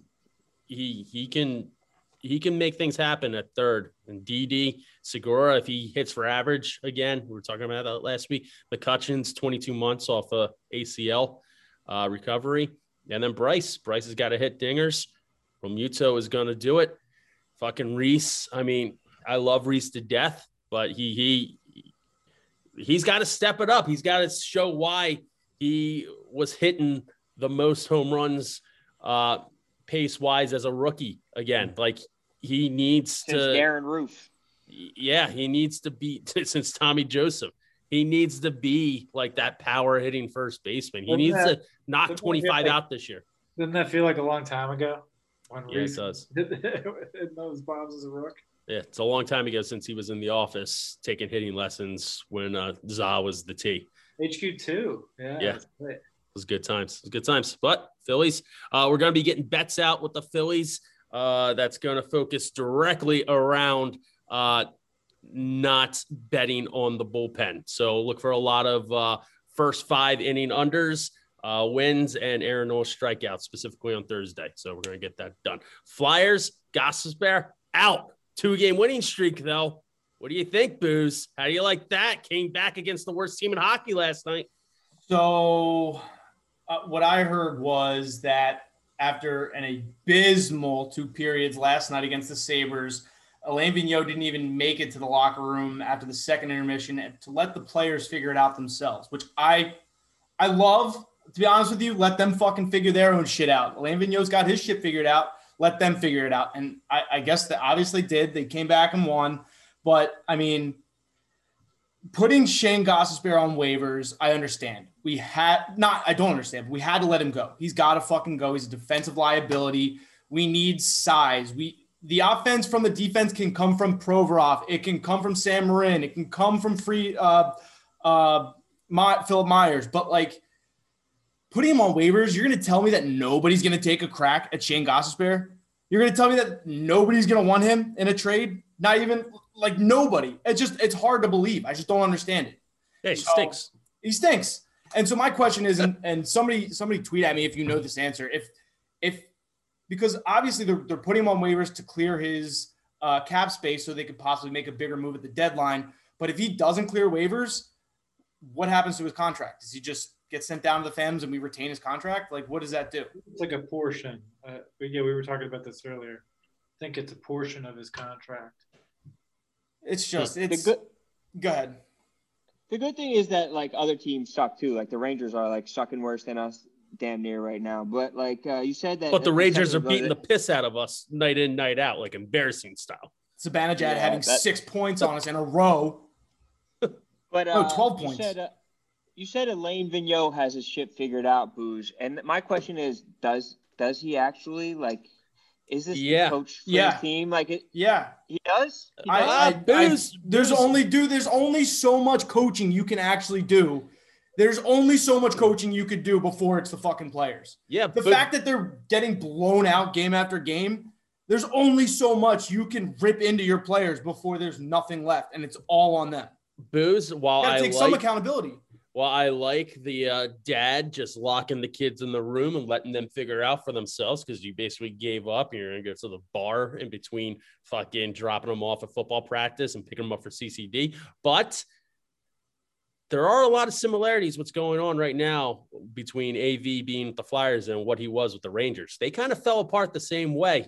he he can he can make things happen at third. And D D, Segura, if he hits for average again, we were talking about that last week. McCutcheon's twenty-two months off a A C L uh, recovery. And then Bryce. Bryce has got to hit dingers. Romuto is going to do it. Fucking Reese. I mean, I love Reese to death, but he he he's got to step it up. He's got to show why he was hitting the most home runs uh, pace-wise as a rookie again. Like, he needs Since to – Darren Roof. yeah, he needs to be – since Tommy Joseph. He needs to be like that power-hitting first baseman. He Doesn't needs that- to knock doesn't that twenty-five feel like- out this year. Doesn't that feel like a long time ago? When Yeah, it Reese does. hit those bombs as a rook. Yeah, it's a long time ago since he was in the office taking hitting lessons when uh, Za was the T. H Q two. Yeah. Yeah. That's great. It was good times. It was good times. But Phillies, uh, we're going to be getting bets out with the Phillies. Uh, that's going to focus directly around uh, not betting on the bullpen. So look for a lot of uh, first five inning unders, uh, wins, and Aaron Nola strikeouts, specifically on Thursday. So we're going to get that done. Flyers, Gostisbehere, out. Two-game winning streak, though. What do you think, Booze? How do you like that? Came back against the worst team in hockey last night. So uh, what I heard was that after an abysmal two periods last night against the Sabres, Alain Vigneault didn't even make it to the locker room after the second intermission and to let the players figure it out themselves, which I I love. To be honest with you, let them fucking figure their own shit out. Alain Vigneault's got his shit figured out. Let them figure it out. And I, I guess they obviously did. They came back and won. But, I mean, putting Shane Gostisbehere on waivers, I understand. We had – not – I don't understand. But we had to let him go. He's got to fucking go. He's a defensive liability. We need size. We The offense from the defense can come from Provorov. It can come from Sam Marin. It can come from free uh, uh, My, Philip Myers. But, like, putting him on waivers, you're going to tell me that nobody's going to take a crack at Shane Gostisbehere? You're going to tell me that nobody's going to want him in a trade? Not even like nobody. It's just, it's hard to believe. I just don't understand it. Yeah, he So, stinks. He stinks. And so my question is, and, and somebody, somebody tweet at me if you know this answer. If, if, because obviously they're, they're putting him on waivers to clear his uh, cap space so they could possibly make a bigger move at the deadline. But if he doesn't clear waivers, what happens to his contract? Does he just get sent down to the Fems and we retain his contract? Like, what does that do? It's like a portion. Uh, but yeah, we were talking about this earlier. I think it's a portion of his contract. It's just, it's The good, go ahead. the good thing is that, like, other teams suck, too. Like, the Rangers are, like, sucking worse than us damn near right now. But, like, uh, you said that – But the Rangers are ago beating the that- piss out of us night in, night out, like embarrassing style. Sabanajad Yeah, having that- six points on us in a row. But No, uh, twelve you points. Said, uh, you said Alain Vigneault has his shit figured out, Booze. And my question is, does does he actually? Like, Is this Yeah. the coach for Yeah. his team? Like it, Yeah. he does. He I, does? I, I, Booze- there's Booze- only dude, there's only so much coaching you can actually do. There's only so much coaching you could do before it's the fucking players. Yeah. The but- fact that they're getting blown out game after game, there's only so much you can rip into your players before there's nothing left, and it's all on them. Booze, while You gotta I take some like accountability. Well, I like the uh, dad just locking the kids in the room and letting them figure out for themselves because you basically gave up. You're going to go to the bar in between fucking dropping them off at football practice and picking them up for C C D. But there are a lot of similarities what's going on right now between A V being with the Flyers and what he was with the Rangers. They kind of fell apart the same way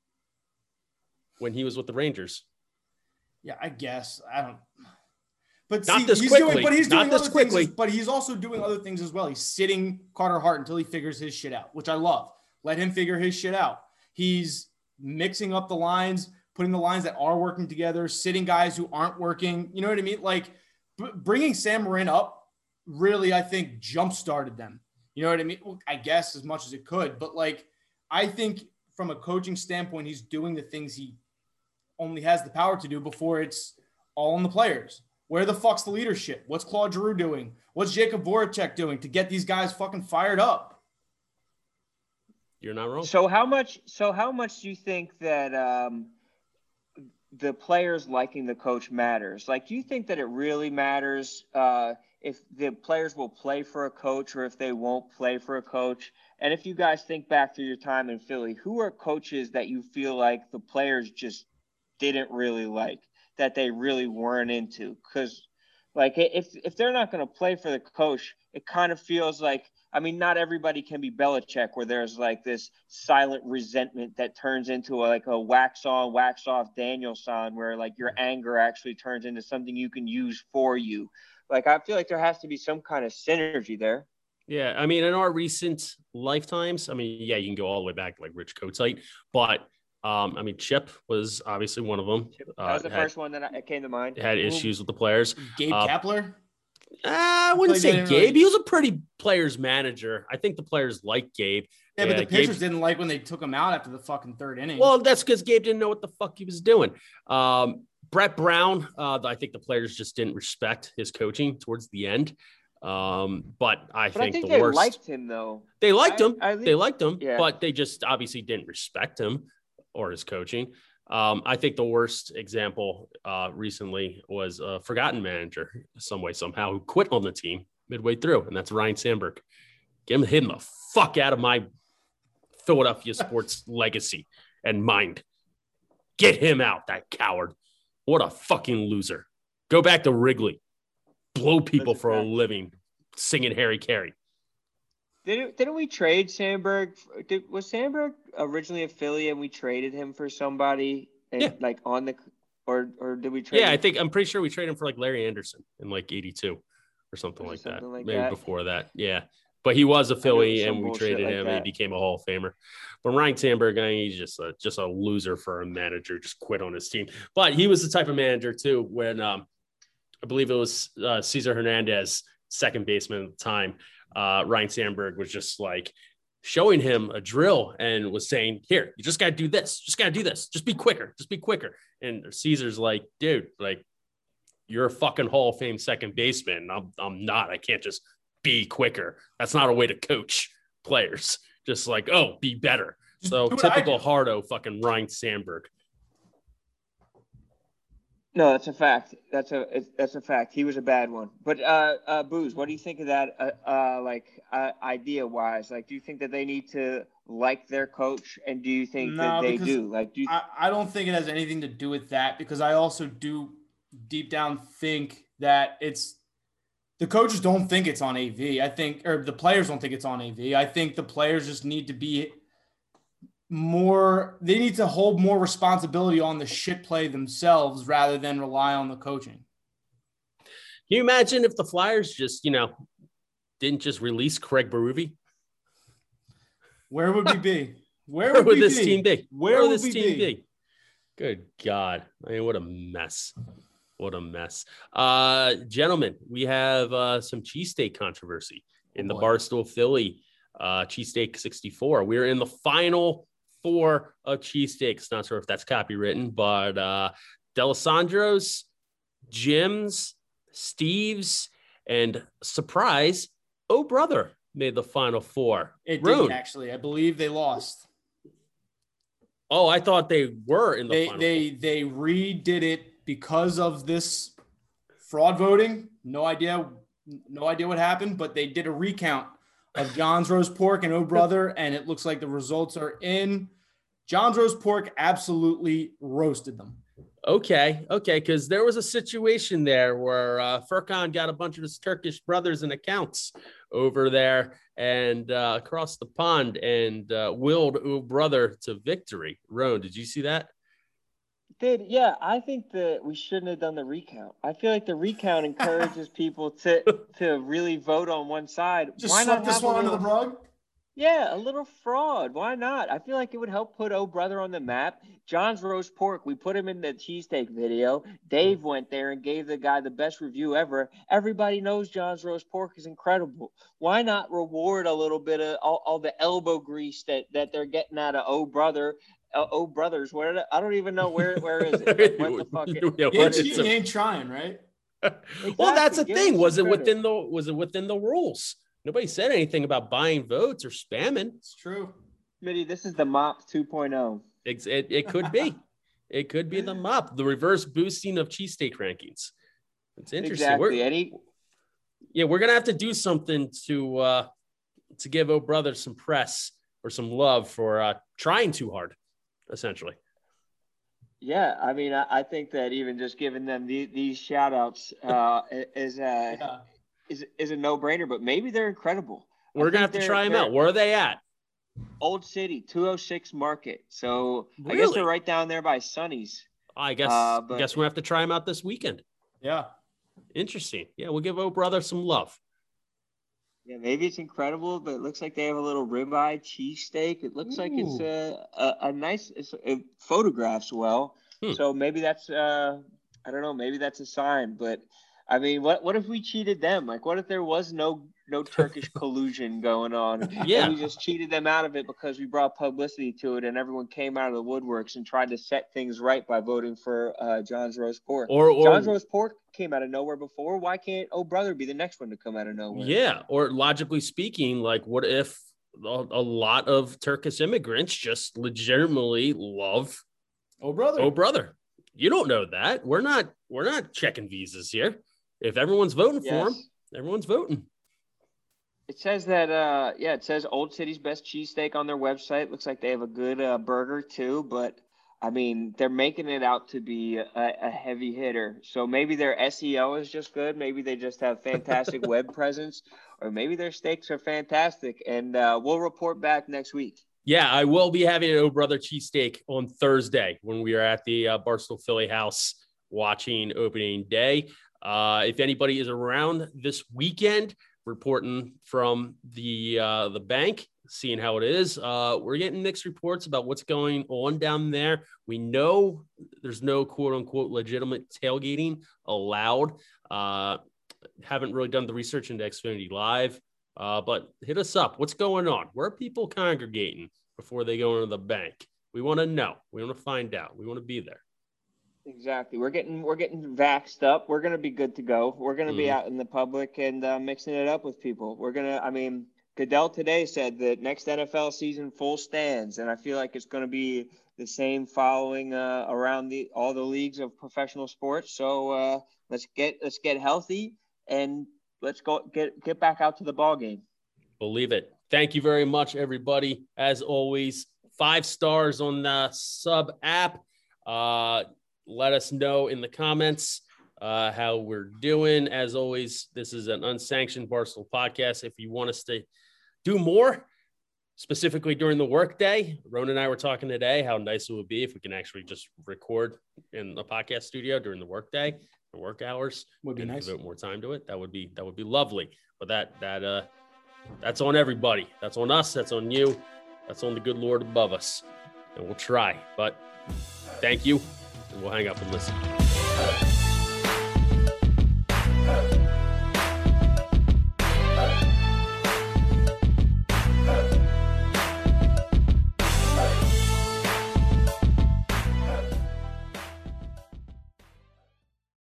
when he was with the Rangers. Yeah, I guess. I don't. But Not see, this he's quickly. doing, but he's Not doing this other quickly. things. But he's also doing other things as well. He's sitting Carter Hart until he figures his shit out, which I love. Let him figure his shit out. He's mixing up the lines, putting the lines that are working together, sitting guys who aren't working. You know what I mean? Like b- bringing Sam Marin up really, I think, jump started them. You know what I mean? Well, I guess as much as it could, but like I think from a coaching standpoint, he's doing the things he only has the power to do before it's all on the players. Where the fuck's the leadership? What's Claude Giroux doing? What's Jacob Voracek doing to get these guys fucking fired up? You're not wrong. So how much? So how much do you think that um, the players liking the coach matters? Like, do you think that it really matters uh, if the players will play for a coach or if they won't play for a coach? And if you guys think back to your time in Philly, who are coaches that you feel like the players just didn't really like, that they really weren't into? Because, like, if if they're not going to play for the coach, it kind of feels like, I mean, not everybody can be Belichick, where there's like this silent resentment that turns into a, like a wax on, wax off Danielson, where like your anger actually turns into something you can use for you. Like, I feel like there has to be some kind of synergy there. Yeah, I mean, in our recent lifetimes, I mean, yeah, you can go all the way back to like Rich Kotite, but um, I mean, Chip was obviously one of them. That was the uh, had, first one that I, came to mind. had issues with the players. Gabe Uh, Kapler? I wouldn't Like, say they didn't Gabe. really- He was a pretty players manager. I think the players liked Gabe. Yeah, but the Gabe- pitchers didn't like when they took him out after the fucking third inning. Well, that's because Gabe didn't know what the fuck he was doing. Um, Brett Brown, uh, I think the players just didn't respect his coaching towards the end. Um, but I But think, I think the they worst. liked him, though. They liked I- him. I they think- liked him, yeah. but they just obviously didn't respect him or his coaching. Um, I think the worst example uh, recently was a forgotten manager, some way, somehow, who quit on the team midway through, and that's Ryan Sandberg. Get him, him the fuck out of my Philadelphia sports legacy and mind. Get him out, that coward. What a fucking loser. Go back to Wrigley. Blow people That's a for a fact. living, singing Harry Carey. Didn't didn't we trade Sandberg? Did, was Sandberg originally a Philly and we traded him for somebody? And, Yeah. Like on the, or or did we trade? Yeah, I him think I'm pretty sure we traded him for like Larry Anderson in like eighty-two or something Was like it that. something like Maybe that? before that. Yeah. But he was a knew it Philly was some and we bullshit traded like him and that. he became a Hall of Famer. But Ryan Sandberg, I mean, he's just a just a loser for a manager, just quit on his team. But he was the type of manager too when um I believe it was uh, Cesar Hernandez, second baseman at the time. Uh, Ryan Sandberg was just like showing him a drill and was saying, here, you just got to do this. Just got to do this. Just be quicker. Just be quicker. And Caesar's like, dude, like, you're a fucking Hall of Fame second baseman. I'm, I'm not. I can't just be quicker. That's not a way to coach players. Just like, oh, be better. Just So do what I typical do. hardo fucking Ryan Sandberg. No, that's a fact. That's a it's, that's a fact. He was a bad one. But uh, uh, Booze, what do you think of that? Uh, uh like uh, idea wise, like, do you think that they need to like their coach, and do you think No, that they because do? Like, do you, I, I don't think it has anything to do with that, because I also do deep down think that it's the coaches don't think it's on A V. I think, or the players don't think it's on A V. I think the players just need to be more, they need to hold more responsibility on the shit play themselves rather than rely on the coaching. Can you imagine if the Flyers just, you know, didn't just release Craig Berube? Where would we be? Where Where would, would we this be? team be? Where, would would this we team be? be? Good God. I mean, what a mess. What a mess. Uh, gentlemen, we have uh, some cheesesteak controversy in Oh, the boy. Barstool Philly uh, cheesesteak sixty-four. We're in the final four of cheesesteaks. Not sure if that's copywritten, but uh, D'Alessandro's, Jim's, Steve's, and surprise, Oh Brother made the final four. It Rune. didn't actually. I believe they lost. Oh, I thought they were in the They final they four. they redid it because of this fraud voting. No idea, no idea what happened, but they did a recount of John's roast pork and Oh Brother, and it looks like the results are in. John's roast pork absolutely roasted them. Okay, okay, because there was a situation there where uh, Furkan got a bunch of his Turkish brothers and accounts over there and uh, across the pond and uh, willed Oh Brother to victory. Roan, did you see that? Did yeah, I think that we shouldn't have done the recount. I feel like the recount encourages people to to really vote on one side. Just Why slip not this have a one under little- the rug. Yeah, a little fraud. Why not? I feel like it would help put Oh Brother on the map. John's roast pork, we put him in the cheesesteak video. Dave went there and gave the guy the best review ever. Everybody knows John's roast pork is incredible. Why not reward a little bit of all, all the elbow grease that, that they're getting out of Oh Brother? Uh, oh Brothers, where I don't even know where where is it? Like, what the fuck? It, Yeah, You what ain't is cheating, it? you ain't trying, right? Well, that's the Exactly. Give thing. us Was it some credit. within the was it within the rules? Nobody said anything about buying votes or spamming. It's true. Smitty, this is the mop two point oh. It, it, it could be. It could be the mop, the reverse boosting of cheesesteak rankings. It's interesting. Exactly. We're, Any yeah, we're gonna have to do something to uh, to give Oh Brother some press or some love for uh, trying too hard, essentially. Yeah, I mean, I, I think that even just giving them the, these shout outs uh, is uh, Yeah. is is a no brainer. But maybe they're incredible. I We're gonna think have to they're- try them they're out. Where are they at? Old City, two oh six Market. So I guess Really? they're right down there by Sonny's. I guess. Uh, I but- guess we'll have to try them out this weekend. Yeah. Interesting. Yeah, we'll give Oh Brother some love. Yeah, maybe it's incredible, but it looks like they have a little ribeye cheesesteak. It looks like it's Ooh. a, a, a nice, it's, it photographs well. Hmm. So maybe that's, uh, I don't know, maybe that's a sign. But I mean, what what if we cheated them? Like, what if there was no no Turkish collusion going on? Yeah. And we just cheated them out of it because we brought publicity to it and everyone came out of the woodworks and tried to set things right by voting for uh, John's roast pork. Or, or John's roast pork came out of nowhere before. Why can't Oh Brother be the next one to come out of nowhere? yeah, or logically speaking, like what if a, a lot of Turkish immigrants just legitimately love Oh Brother. Oh Brother? You don't know that. We're not. We're not checking visas here. If everyone's voting for Yes. him, everyone's voting. It says that, uh, yeah, it says Old City's best cheesesteak on their website. Looks like they have a good uh, burger too, but I mean, they're making it out to be a, a heavy hitter. So maybe their S E O is just good. Maybe they just have fantastic web presence, or maybe their steaks are fantastic. And uh, we'll report back next week. Yeah, I will be having an Oh Brother cheesesteak on Thursday when we are at the uh, Barstool Philly House watching opening day. Uh, if anybody is around this weekend, reporting from the uh, the bank, seeing how it is, uh, we're getting mixed reports about what's going on down there. We know there's no quote unquote legitimate tailgating allowed. Uh, haven't really done the research into Xfinity Live. Uh, but hit us up. What's going on? Where are people congregating before they go into the bank? We want to know. We want to find out. We want to be there. Exactly. We're getting we're getting vaxxed up. We're gonna be good to go. We're gonna be Mhm. out in the public and uh, mixing it up with people. We're gonna. I mean, Goodell today said that next N F L season full stands, and I feel like it's gonna be the same following uh, around the all the leagues of professional sports. So uh, let's get let's get healthy and let's go get get back out to the ball game. Believe it. Thank you very much, everybody. As always, five stars on the sub app. Uh, let us know in the comments uh, how we're doing. As always, this is an unsanctioned Barstool podcast. If you want us to do more, specifically during the workday, Ron and I were talking today how nice it would be if we can actually just record in a podcast studio during the workday, the work hours. Would be and nice. devote more time to it. That would be that would be lovely. But that that uh that's on everybody. That's on us. That's on you. That's on the good Lord above us. And we'll try. But thank you. And we'll hang up and listen.